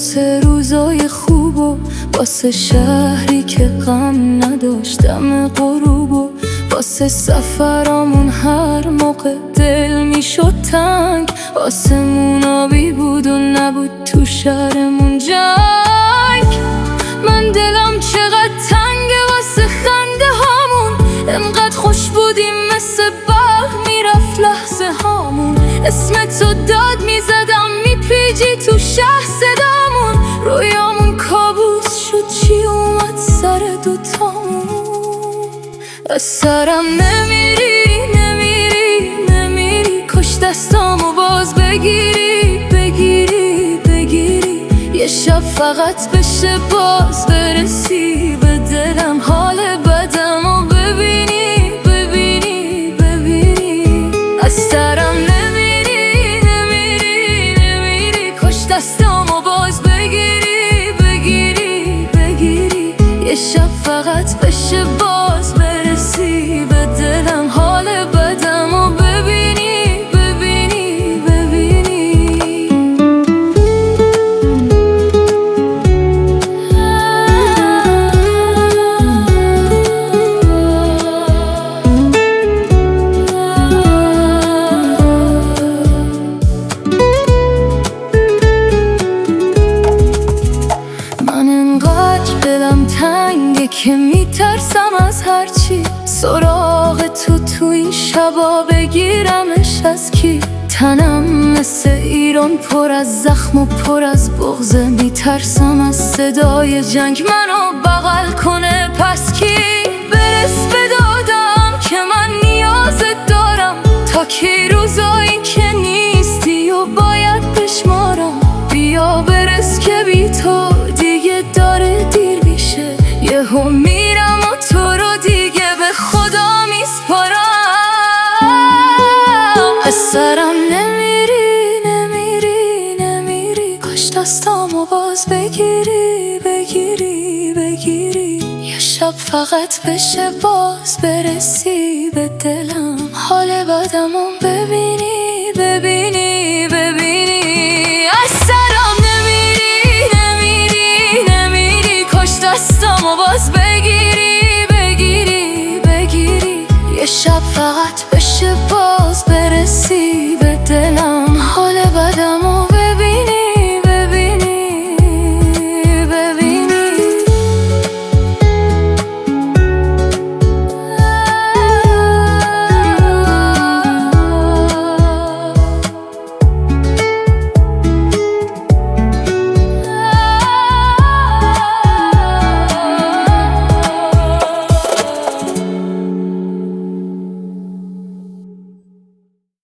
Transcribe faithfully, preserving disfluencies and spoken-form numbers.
واسه روزای خوب و واسه شهری که غم نداشتم غروب و واسه سفرامون هر موقع دل میشد تنگ، واسه آبی بود و نبود تو شهرمون جنگ. من دلم چقدر تنگه واسه خنده هامون، انقدر خوش بودیم مثل برق میرفت لحظه هامون. اسمتو داد میزدم میپیجی تو شهر صدامون، رویامون کابوس شد چی اومد سر دوتامون. از سرم نمیری نمیری نمیری، کاش دستامو باز بگیری بگیری بگیری. یه شب فقط بشه باز برسی به دلم، حال بدمو ببینی ببینی ببینی. از سرم نمیری نمیری نمیری، کاش دستامو باز بگیری بگیری بگیری. یه شب فقط بشه باز برسی به دلم، حال بدمو ببینی ببینی ببینی. من انقدر دلم تنگه که میترسم از هرچی، سراغ تو تو این شبا بگیرمش از کی. تنم مثل ایران پر از زخم و پر از بغضه، میترسم از صدای جنگ منو بغل کنه پس کی. برس به دادم که من نیازت دارم، تا کی روزایی که نیستی و باید بشمارم. بیا برس که بی تو دیگه داره دیر میشه، یهو میرم و تو رو دیگه به خدا میسپارم. از سرم نمیری نمیری نمیری، کاش دستامو باز بگیری بگیری بگیری. یه شب فقط بشه باز برسی به دلم، حال بدمو ببینی ببینی ببینی. از سرم نمیری نمیری نمیری، کاش دستامو باز بگیری بگیری بگیری. یه شب فقط بشه باز برسی